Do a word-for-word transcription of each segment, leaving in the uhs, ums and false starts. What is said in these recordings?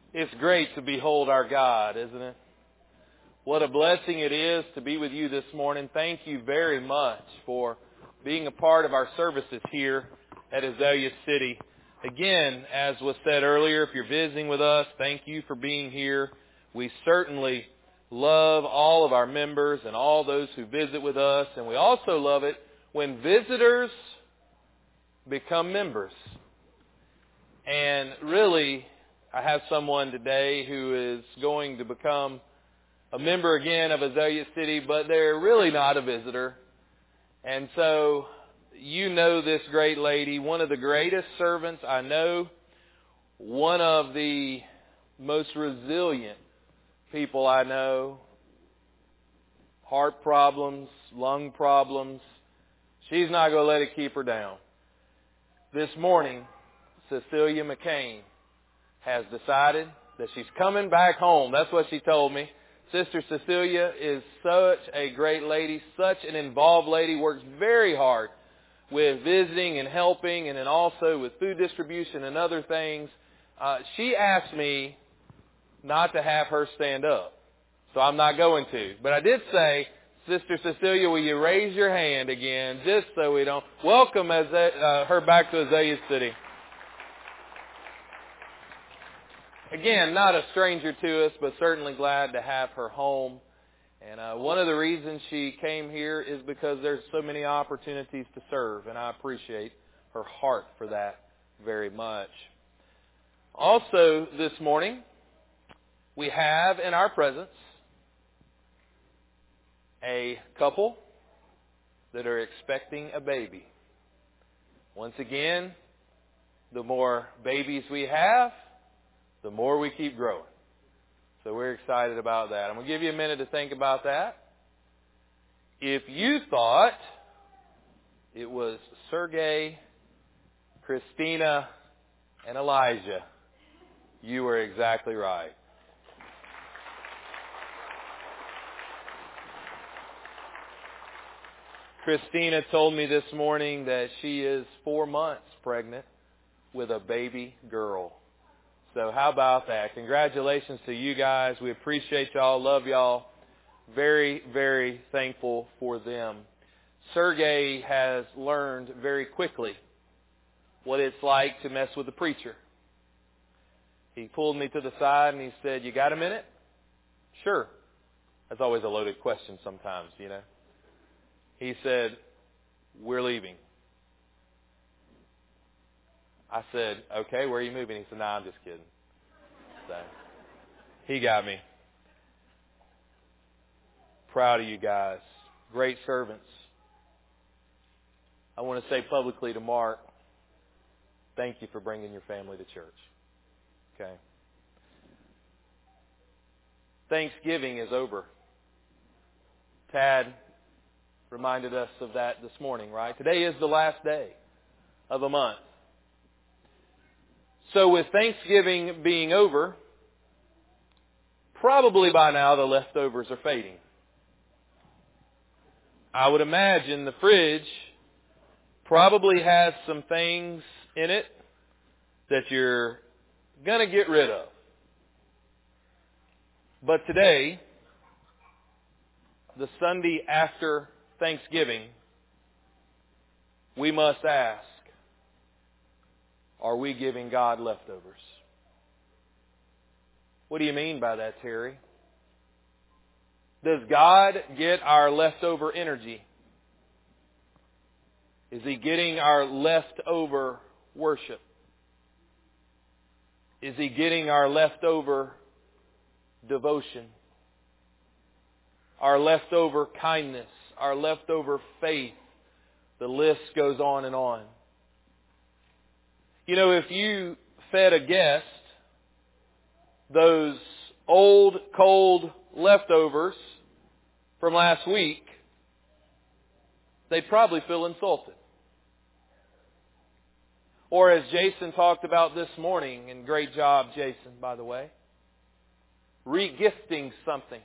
It's great to behold our God, isn't it? What a blessing it is to be with you this morning. Thank you very much for being a part of our services here at Azalea City. Again, as was said earlier, if you're visiting with us, thank you for being here. We certainly love all of our members and all those who visit with us. And we also love it when visitors become members. And really, I have someone today who is going to become a member again of Azalea City, but they're really not a visitor. And so, you know this great lady, one of the greatest servants I know, one of the most resilient people I know, heart problems, lung problems. She's not going to let it keep her down. This morning, Cecilia McCain has decided that she's coming back home. That's what she told me. Sister Cecilia is such a great lady, such an involved lady, works very hard with visiting and helping and then also with food distribution and other things. Uh, she asked me not to have her stand up, so I'm not going to. But I did say, Sister Cecilia, will you raise your hand again just so we don't... Welcome as uh, her back to Azalea City. Again, not a stranger to us, but certainly glad to have her home. And uh, one of the reasons she came here is because there's so many opportunities to serve, and I appreciate her heart for that very much. Also this morning, we have in our presence a couple that are expecting a baby. Once again, the more babies we have, the more we keep growing. So we're excited about that. I'm going to give you a minute to think about that. If you thought it was Sergey, Christina, and Elijah, you were exactly right. Christina told me this morning that she is four months pregnant with a baby girl. So how about that? Congratulations to you guys. We appreciate y'all, love y'all. Very, very thankful for them. Sergey has learned very quickly what it's like to mess with a preacher. He pulled me to the side and he said, "You got a minute?" "Sure." That's always a loaded question sometimes, you know. He said, "We're leaving." I said, "Okay, where are you moving?" He said, "Nah, I'm just kidding." So, he got me. Proud of you guys. Great servants. I want to say publicly to Mark, thank you for bringing your family to church. Okay. Thanksgiving is over. Tad reminded us of that this morning, right? Today is the last day of a month. So with Thanksgiving being over, probably by now the leftovers are fading. I would imagine the fridge probably has some things in it that you're going to get rid of. But today, the Sunday after Thanksgiving, we must ask, are we giving God leftovers? What do you mean by that, Terry? Does God get our leftover energy? Is He getting our leftover worship? Is He getting our leftover devotion? Our leftover kindness? Our leftover faith? The list goes on and on. You know, if you fed a guest those old, cold leftovers from last week, they'd probably feel insulted. Or as Jason talked about this morning, and great job, Jason, by the way, re-gifting something.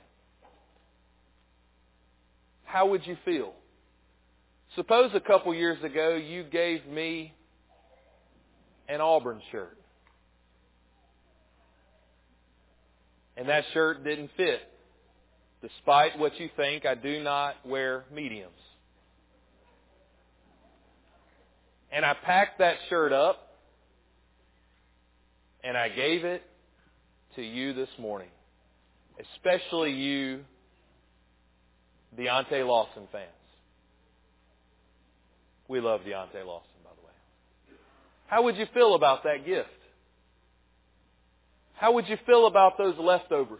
How would you feel? Suppose a couple years ago you gave me an Auburn shirt. And that shirt didn't fit. Despite what you think, I do not wear mediums. And I packed that shirt up and I gave it to you this morning. Especially you, Deontay Lawson fans. We love Deontay Lawson, by the way. How would you feel about that gift? How would you feel about those leftovers?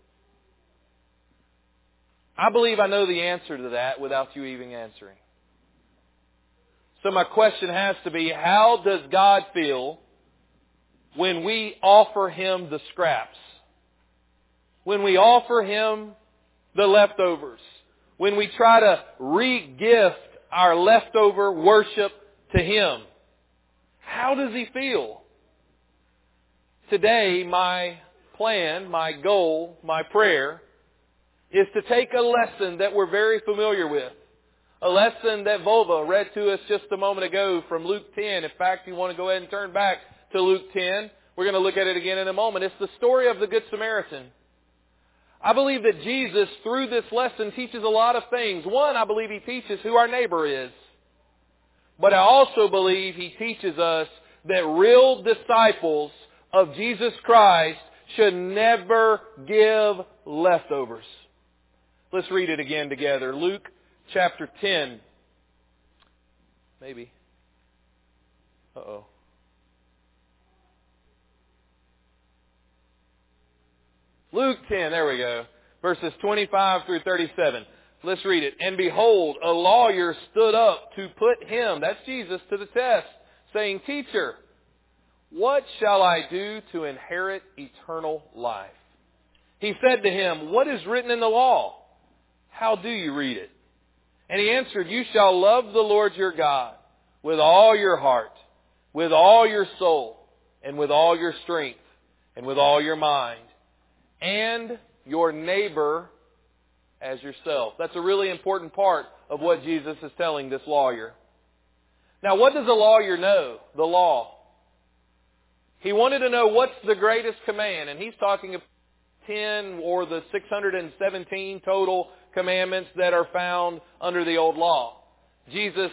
I believe I know the answer to that without you even answering. So my question has to be, how does God feel when we offer Him the scraps? When we offer Him the leftovers? When we try to re-gift our leftover worship to Him? How does He feel? Today, my plan, my goal, my prayer is to take a lesson that we're very familiar with. A lesson that Volva read to us just a moment ago from Luke ten. In fact, you want to go ahead and turn back to Luke ten. We're going to look at it again in a moment. It's the story of the Good Samaritan. I believe that Jesus, through this lesson, teaches a lot of things. One, I believe He teaches who our neighbor is. But I also believe He teaches us that real disciples of Jesus Christ should never give leftovers. Let's read it again together. Luke chapter ten. Maybe. Uh-oh. Luke ten, there we go. Verses twenty-five through thirty-seven. Let's read it. And behold, a lawyer stood up to put him, that's Jesus, to the test, saying, Teacher, what shall I do to inherit eternal life? He said to him, What is written in the law? How do you read it? And he answered, You shall love the Lord your God with all your heart, with all your soul, and with all your strength, and with all your mind, and your neighbor as yourself. That's a really important part of what Jesus is telling this lawyer. Now, what does a lawyer know? The law. He wanted to know what's the greatest command, and he's talking about ten or the six hundred seventeen total commandments that are found under the old law. Jesus,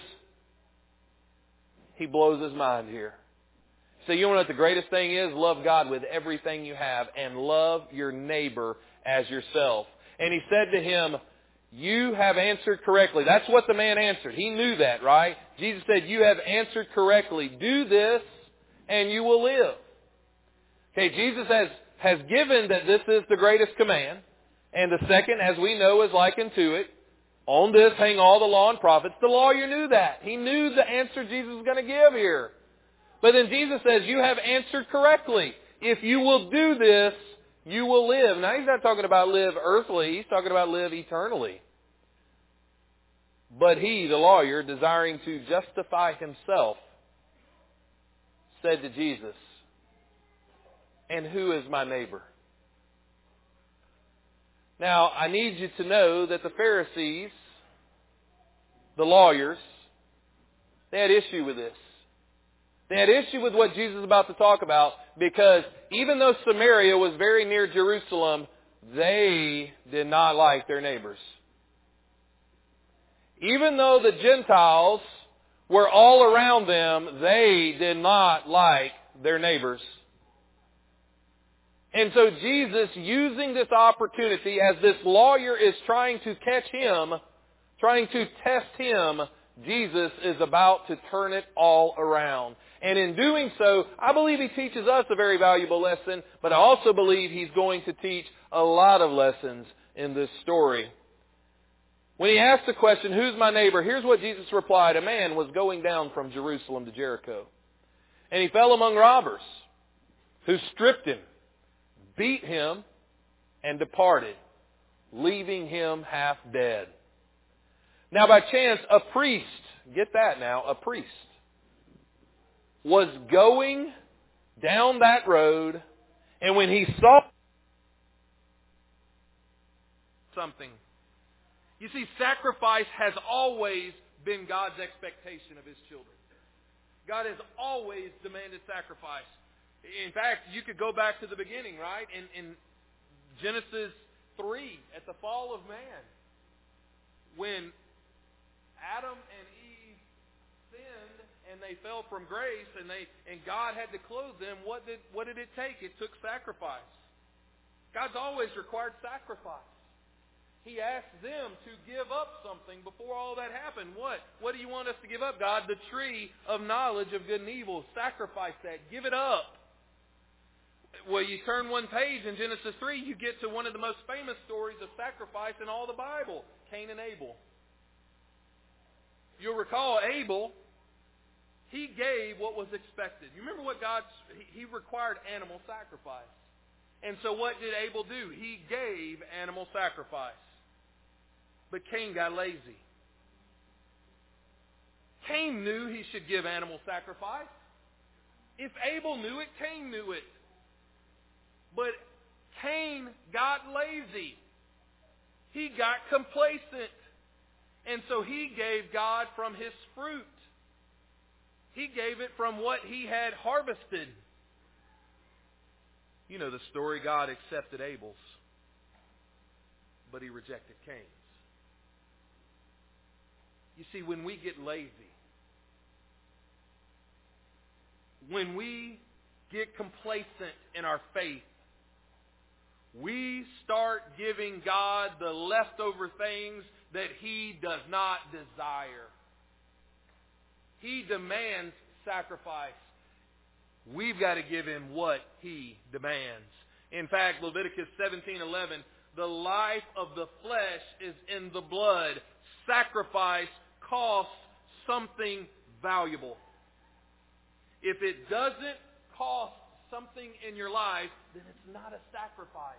He blows his mind here. So you know what the greatest thing is? Love God with everything you have and love your neighbor as yourself. And He said to him, You have answered correctly. That's what the man answered. He knew that, right? Jesus said, You have answered correctly. Do this and you will live. Okay, Jesus has, has given that this is the greatest command. And the second, as we know, is likened to it. On this hang all the law and prophets. The lawyer knew that. He knew the answer Jesus was going to give here. But then Jesus says, You have answered correctly. If you will do this, you will live. Now, He's not talking about live earthly. He's talking about live eternally. But he, the lawyer, desiring to justify himself, said to Jesus, And who is my neighbor? Now, I need you to know that the Pharisees, the lawyers, they had issue with this. They had issue with what Jesus is about to talk about because even though Samaria was very near Jerusalem, they did not like their neighbors. Even though the Gentiles were all around them, they did not like their neighbors. And so Jesus, using this opportunity as this lawyer is trying to catch him, trying to test him, Jesus is about to turn it all around. And in doing so, I believe He teaches us a very valuable lesson, but I also believe He's going to teach a lot of lessons in this story. When he asked the question, Who's my neighbor? Here's what Jesus replied. A man was going down from Jerusalem to Jericho. And he fell among robbers who stripped him, beat him, and departed, leaving him half dead. Now by chance, a priest, get that now, a priest, was going down that road, and when he saw something, you see, sacrifice has always been God's expectation of His children. God has always demanded sacrifice. In fact, you could go back to the beginning, right? In, in Genesis three, at the fall of man, when Adam and Eve sinned and they fell from grace and they and God had to clothe them, what did what did it take? It took sacrifice. God's always required sacrifice. He asked them to give up something before all that happened. What? What do you want us to give up, God? The tree of knowledge of good and evil. Sacrifice that. Give it up. Well, you turn one page in Genesis three, you get to one of the most famous stories of sacrifice in all the Bible, Cain and Abel. You'll recall Abel, he gave what was expected. You remember what God, he required animal sacrifice. And so what did Abel do? He gave animal sacrifice. But Cain got lazy. Cain knew he should give animal sacrifice. If Abel knew it, Cain knew it. But Cain got lazy. He got complacent. And so he gave God from his fruit. He gave it from what he had harvested. You know the story. God accepted Abel's, but he rejected Cain's. You see, when we get lazy, when we get complacent in our faith, we start giving God the leftover things that He does not desire. He demands sacrifice. We've got to give Him what He demands. In fact, Leviticus seventeen eleven, the life of the flesh is in the blood. Sacrifice costs something valuable. If it doesn't cost something in your life, then it's not a sacrifice.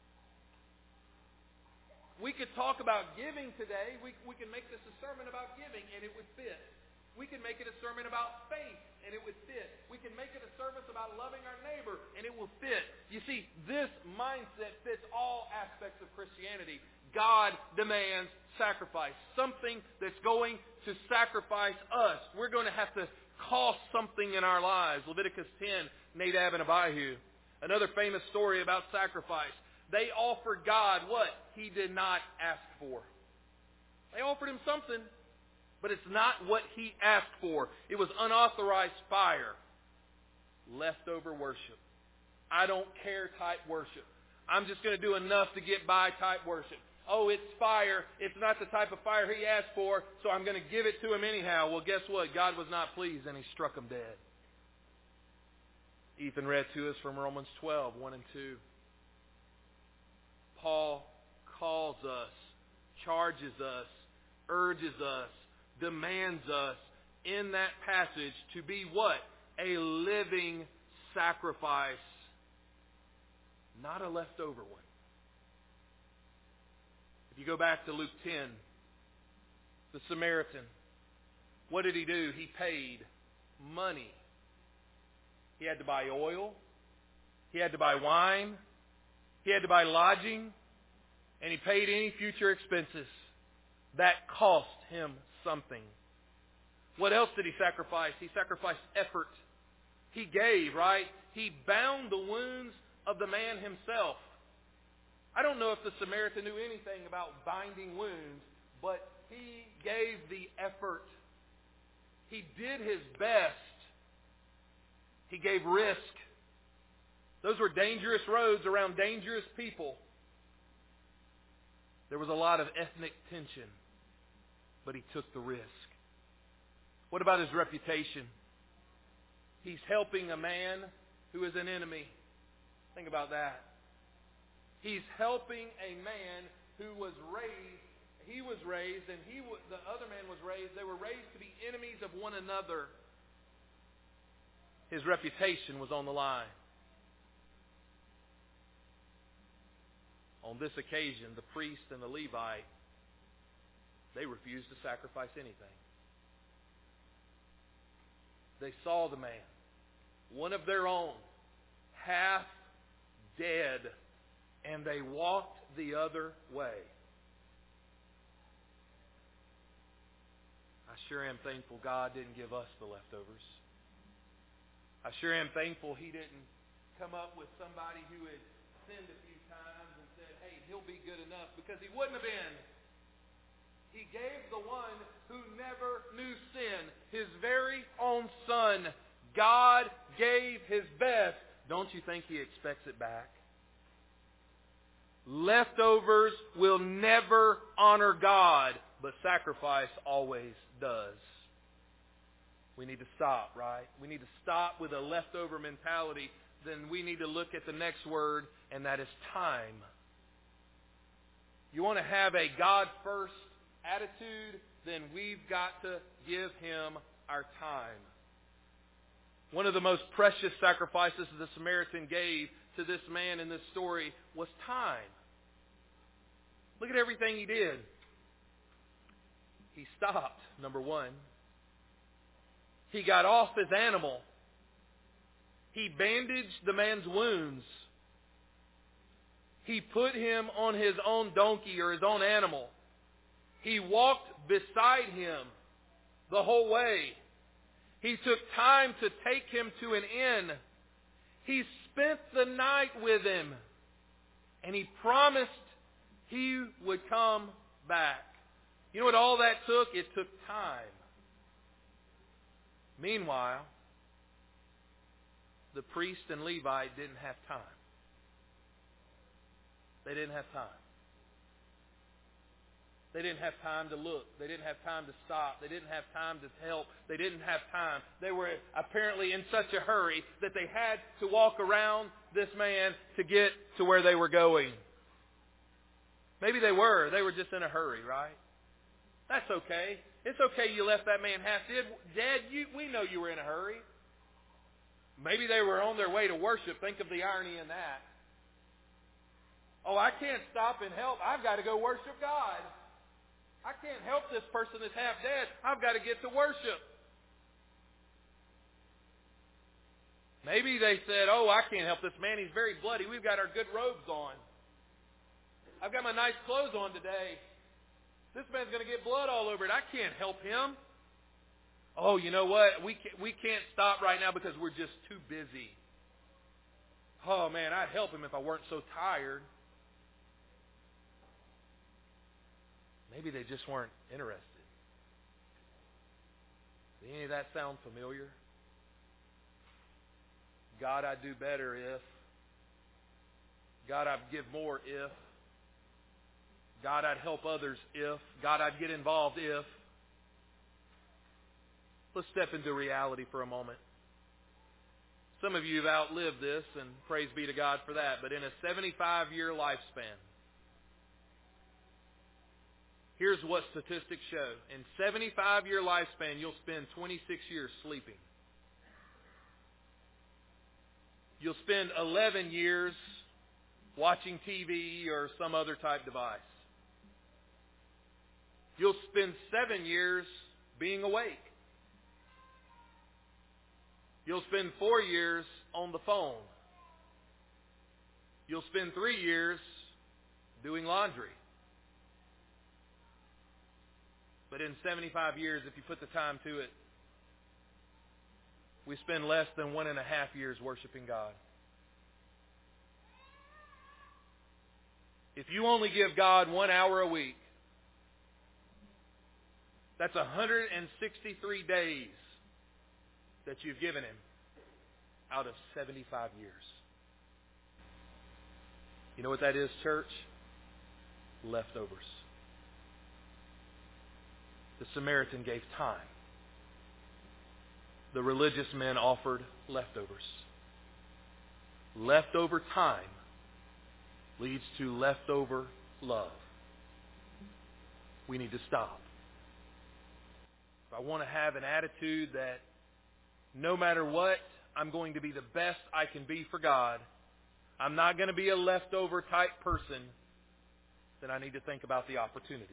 We could talk about giving today. We, we can make this a sermon about giving, and it would fit. We can make it a sermon about faith, and it would fit. We can make it a service about loving our neighbor, and it will fit. You see, this mindset fits all aspects of Christianity. God demands sacrifice. Something that's going to sacrifice us. We're going to have to cost something in our lives. Leviticus ten, Nadab and Abihu. Another famous story about sacrifice. They offered God what He did not ask for. They offered Him something, but it's not what He asked for. It was unauthorized fire. Leftover worship. I don't care type worship. I'm just going to do enough to get by type worship. Oh, it's fire. It's not the type of fire He asked for, so I'm going to give it to Him anyhow. Well, guess what? God was not pleased, and He struck them dead. Ethan read to us from Romans twelve, one and two. Paul calls us, charges us, urges us, demands us in that passage to be what? A living sacrifice, not a leftover one. If you go back to Luke ten, the Samaritan, what did he do? He paid money. He had to buy oil. He had to buy wine. He had to buy lodging. And he paid any future expenses. That cost him something. What else did he sacrifice? He sacrificed effort. He gave, right? He bound the wounds of the man himself. I don't know if the Samaritan knew anything about binding wounds, but he gave the effort. He did his best. He gave risk. Those were dangerous roads around dangerous people. There was a lot of ethnic tension, but he took the risk. What about his reputation? He's helping a man who is an enemy. Think about that. He's helping a man who was raised, he was raised, and he was, the other man was raised. They were raised to be enemies of one another. His reputation was on the line. On this occasion, the priest and the Levite, they refused to sacrifice anything. They saw the man, one of their own, half dead, and they walked the other way. I sure am thankful God didn't give us the leftovers. I sure am thankful He didn't come up with somebody who had sinned a few times and he'll be good enough, because he wouldn't have been. He gave the one who never knew sin, his very own Son. God gave his best. Don't you think he expects it back? Leftovers will never honor God, but sacrifice always does. We need to stop, right? We need to stop with a leftover mentality. Then we need to look at the next word, and that is time. You want to have a God-first attitude, then we've got to give him our time. One of the most precious sacrifices the Samaritan gave to this man in this story was time. Look at everything he did. He stopped, number one. He got off his animal. He bandaged the man's wounds. He put him on his own donkey or his own animal. He walked beside him the whole way. He took time to take him to an inn. He spent the night with him. And he promised he would come back. You know what all that took? It took time. Meanwhile, the priest and Levite didn't have time. They didn't have time. They didn't have time to look. They didn't have time to stop. They didn't have time to help. They didn't have time. They were apparently in such a hurry that they had to walk around this man to get to where they were going. Maybe they were. They were just in a hurry, right? That's okay. It's okay you left that man half dead. Dad, you, we know you were in a hurry. Maybe they were on their way to worship. Think of the irony in that. Oh, I can't stop and help. I've got to go worship God. I can't help this person that's half dead. I've got to get to worship. Maybe they said, oh, I can't help this man. He's very bloody. We've got our good robes on. I've got my nice clothes on today. This man's going to get blood all over it. I can't help him. Oh, you know what? We can't, we can't stop right now because we're just too busy. Oh, man, I'd help him if I weren't so tired. Maybe they just weren't interested. Does any of that sound familiar? God, I'd do better if. God, I'd give more if. God, I'd help others if. God, I'd get involved if. Let's step into reality for a moment. Some of you have outlived this, and praise be to God for that. But in a seventy-five-year lifespan, here's what statistics show. In seventy-five-year lifespan, you'll spend twenty-six years sleeping. You'll spend eleven years watching T V or some other type device. You'll spend seven years being awake. You'll spend four years on the phone. You'll spend three years doing laundry. But in seventy-five years, if you put the time to it, we spend less than one and a half years worshiping God. If you only give God one hour a week, that's one hundred sixty-three days that you've given Him out of seventy-five years. You know what that is, church? Leftovers. The Samaritan gave time. The religious men offered leftovers. Leftover time leads to leftover love. We need to stop. If I want to have an attitude that no matter what, I'm going to be the best I can be for God, I'm not going to be a leftover type person, then I need to think about the opportunities.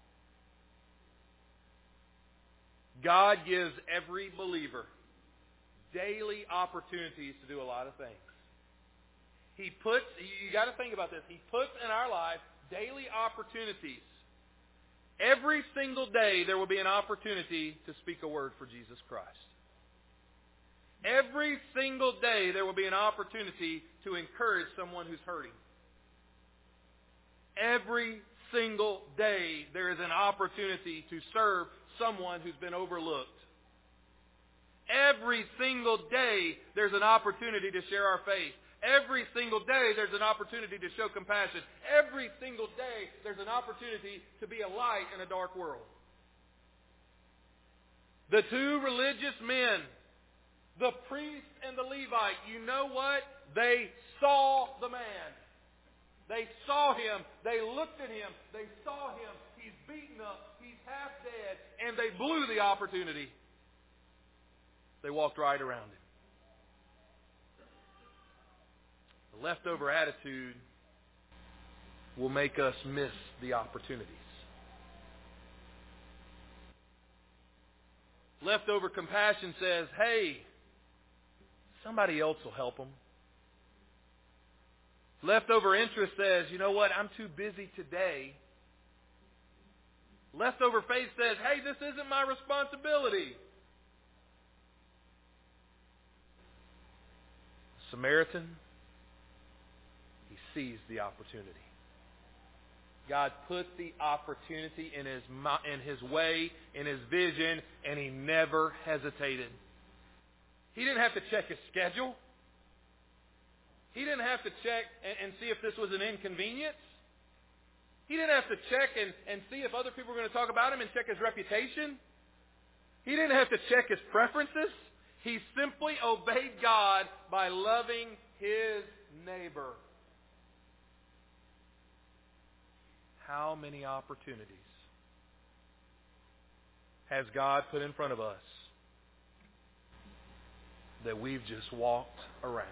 God gives every believer daily opportunities to do a lot of things. He puts, you got to think about this, He puts in our life daily opportunities. Every single day there will be an opportunity to speak a word for Jesus Christ. Every single day there will be an opportunity to encourage someone who's hurting. Every single day there is an opportunity to serve someone who's been overlooked. Every single day there's an opportunity to share our faith. Every single day there's an opportunity to show compassion. Every single day there's an opportunity to be a light in a dark world. The two religious men, the priest and the Levite, you know what? They saw the man. They saw him. They looked at him. They saw him. He's beaten up. He's half dead. And they blew the opportunity. They walked right around him. The leftover attitude will make us miss the opportunities. Leftover compassion says, hey, somebody else will help them. Leftover interest says, you know what, I'm too busy today. Leftover faith says, hey, this isn't my responsibility. The Samaritan, he seized the opportunity. God put the opportunity in his, in his way, in his vision, and he never hesitated. He didn't have to check his schedule. He didn't have to check and, and see if this was an inconvenience. He didn't have to check and, and see if other people were going to talk about him and check his reputation. He didn't have to check his preferences. He simply obeyed God by loving his neighbor. How many opportunities has God put in front of us that we've just walked around?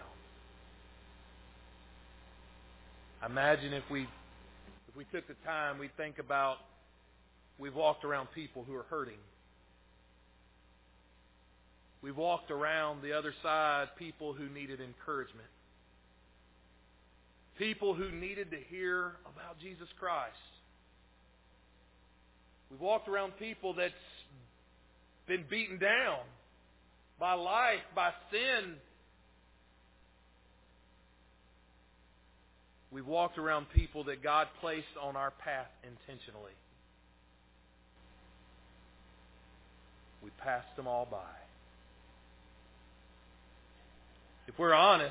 Imagine if we if we took the time, we'd think about, we've walked around people who are hurting. We've walked around the other side, people who needed encouragement. People who needed to hear about Jesus Christ. We've walked around people that's been beaten down by life, by sin. We've walked around people that God placed on our path intentionally. We passed them all by. If we're honest,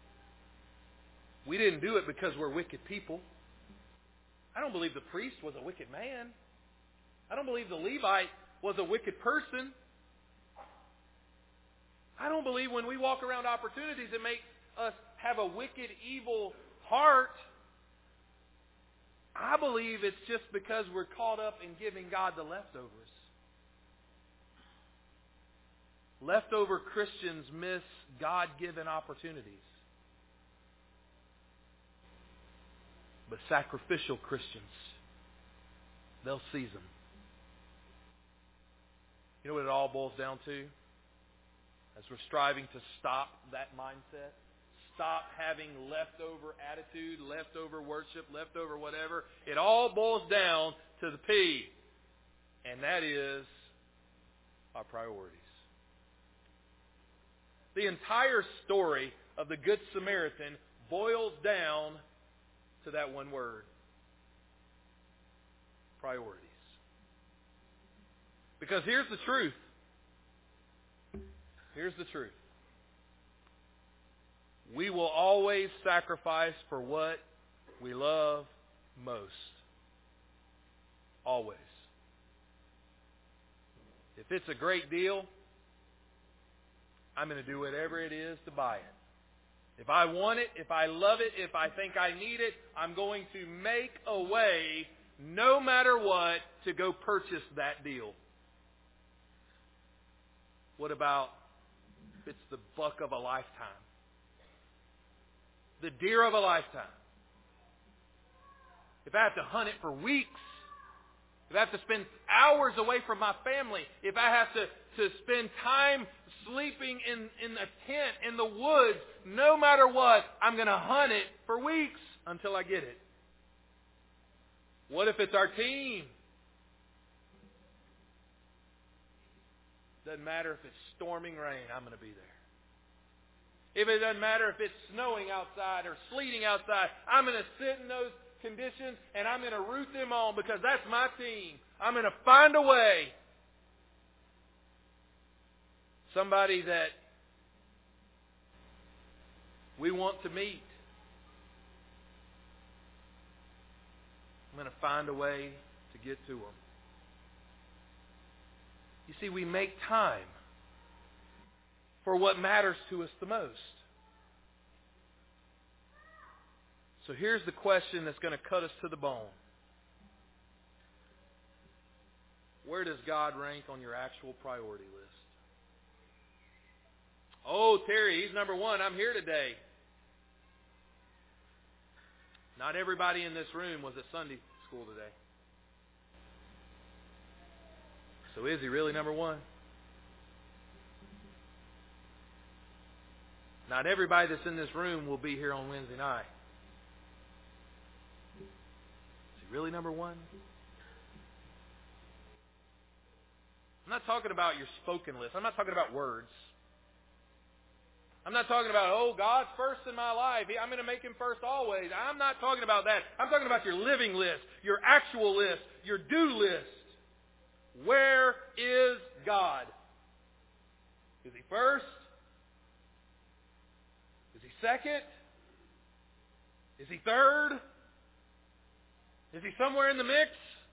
we didn't do it because we're wicked people. I don't believe the priest was a wicked man. I don't believe the Levite was a wicked person. I don't believe when we walk around opportunities it makes us have a wicked, evil heart. I believe it's just because we're caught up in giving God the leftovers. Leftover Christians miss God-given opportunities. But sacrificial Christians, they'll seize them. You know what it all boils down to? As we're striving to stop that mindset, stop having leftover attitude, leftover worship, leftover whatever, it all boils down to the P, and that is our priorities. The entire story of the Good Samaritan boils down to that one word: priorities. Because here's the truth. Here's the truth. We will always sacrifice for what we love most. Always. If it's a great deal, I'm going to do whatever it is to buy it. If I want it, if I love it, if I think I need it, I'm going to make a way, no matter what, to go purchase that deal. What about if it's the buck of a lifetime? The deer of a lifetime. If I have to hunt it for weeks, if I have to spend hours away from my family, if I have to, to spend time sleeping in, in a tent in the woods, no matter what, I'm going to hunt it for weeks until I get it. What if it's our team? Doesn't matter if it's storming rain, I'm going to be there. If it doesn't matter if it's snowing outside or sleeting outside, I'm going to sit in those conditions, and I'm going to root them on because that's my team. I'm going to find a way. Somebody that we want to meet. I'm going to find a way to get to them. You see, we make time for what matters to us the most. So here's the question that's going to cut us to the bone. Where does God rank on your actual priority list? Oh, Terry, he's number one. I'm here today. Not everybody in this room was at Sunday school today. So is he really number one? Not everybody that's in this room will be here on Wednesday night. Is he really number one? I'm not talking about your spoken list. I'm not talking about words. I'm not talking about, oh, God's first in my life. I'm going to make Him first always. I'm not talking about that. I'm talking about your living list, your actual list, your do list. Where is God? Is He first? Is He second? Is He third? Is He somewhere in the mix?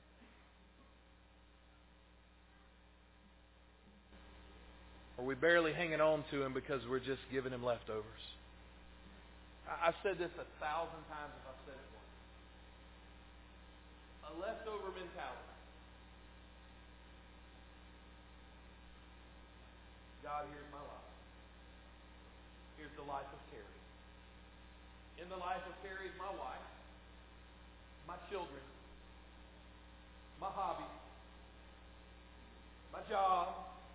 Or are we barely hanging on to Him because we're just giving Him leftovers? I've said this a thousand times if I've said it once. A leftover mentality. God, here's my life. Here's the life of Terry. In the life of Terry is my wife, my children, my hobby, my job,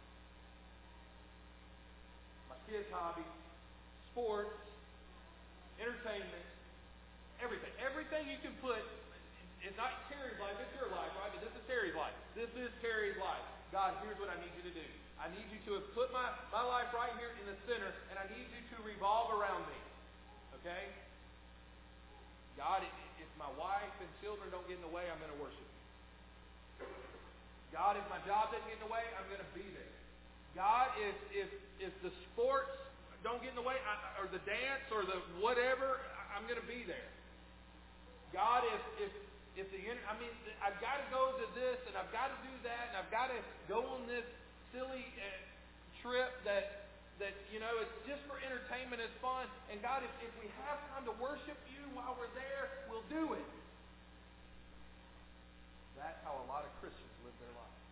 my kids' hobby, sports, entertainment, everything. Everything you can put, it's not Terry's life, it's your life, right? But this is Terry's life. This is Terry's life. God, here's what I need you to do. I need you to have put my, my life right here in the center, and I need you to revolve around me. Okay? God, if my wife and children don't get in the way, I'm going to worship you. God, if my job doesn't get in the way, I'm going to be there. God, if if if the sports don't get in the way, I, or the dance, or the whatever, I'm going to be there. God, if if if the I mean, I've got to go to this, and I've got to do that, and I've got to go on this silly uh, trip that, that, you know, it's just for entertainment, it's fun. And God, if, if we have time to worship you while we're there, we'll do it. That's how a lot of Christians live their lives.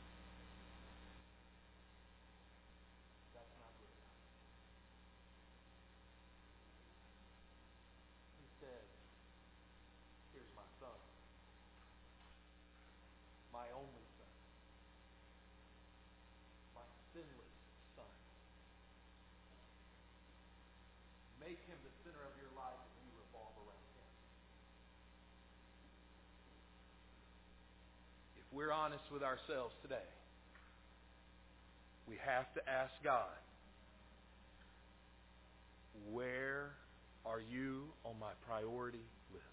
That's not good. He said, here's my son, my only son, my sinless son. Make Him the center of your life and you revolve around Him. If we're honest with ourselves today, we have to ask God, where are you on my priority list?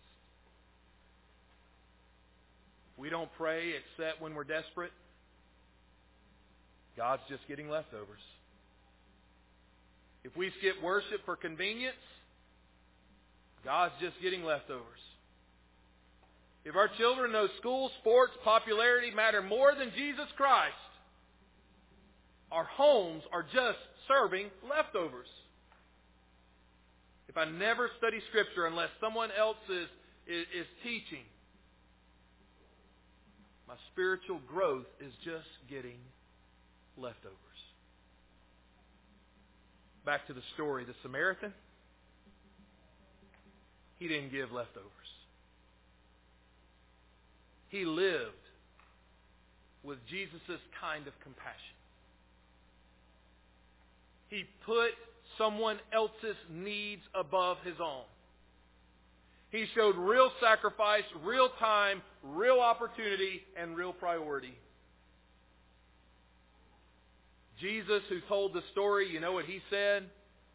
If we don't pray except when we're desperate, God's just getting leftovers. If we skip worship for convenience, God's just getting leftovers. If our children know school, sports, popularity matter more than Jesus Christ, our homes are just serving leftovers. If I never study Scripture unless someone else is, is, is teaching, my spiritual growth is just getting leftovers. Back to the story, the Samaritan, he didn't give leftovers. He lived with Jesus' kind of compassion. He put someone else's needs above his own. He showed real sacrifice, real time, real opportunity, and real priority. Jesus, who told the story, you know what He said?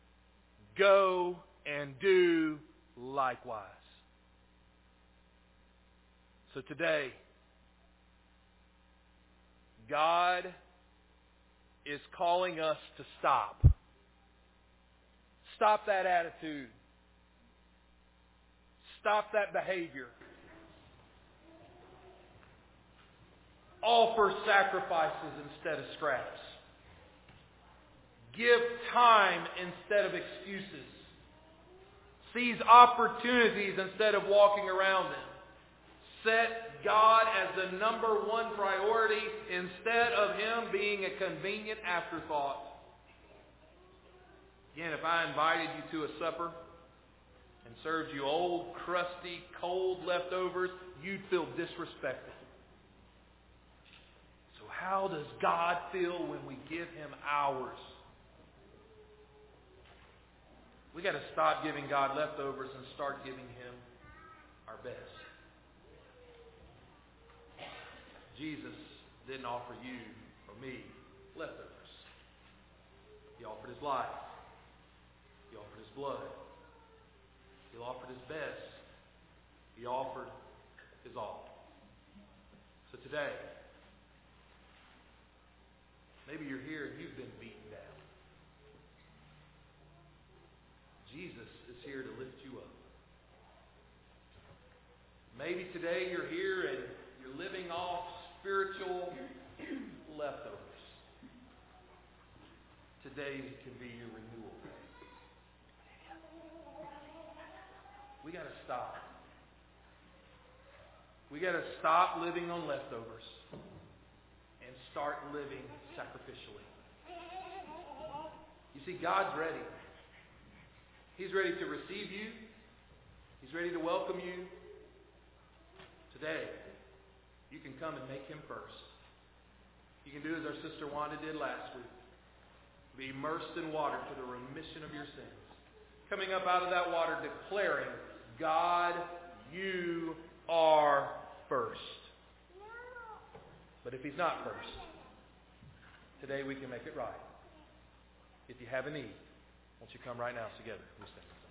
Go and do likewise. So today, God is calling us to stop. Stop that attitude. Stop that behavior. Offer sacrifices instead of scraps. Give time instead of excuses. Seize opportunities instead of walking around them. Set God as the number one priority instead of Him being a convenient afterthought. Again, if I invited you to a supper and served you old, crusty, cold leftovers, you'd feel disrespected. So how does God feel when we give Him ours? We got to stop giving God leftovers and start giving Him our best. Jesus didn't offer you or me leftovers. He offered His life. He offered His blood. He offered His best. He offered His all. So today, maybe you're here and you've been beaten down. Jesus is here to lift you up. Maybe today you're here and you're living off spiritual leftovers. Today can be your renewal. We got to stop. We got to stop living on leftovers and start living sacrificially. You see, God's ready. He's ready to receive you. He's ready to welcome you. Today, you can come and make Him first. You can do as our sister Wanda did last week. Be immersed in water for the remission of your sins. Coming up out of that water declaring, God, you are first. But if He's not first, today we can make it right. If you have a need, won't you come right now together? We stand.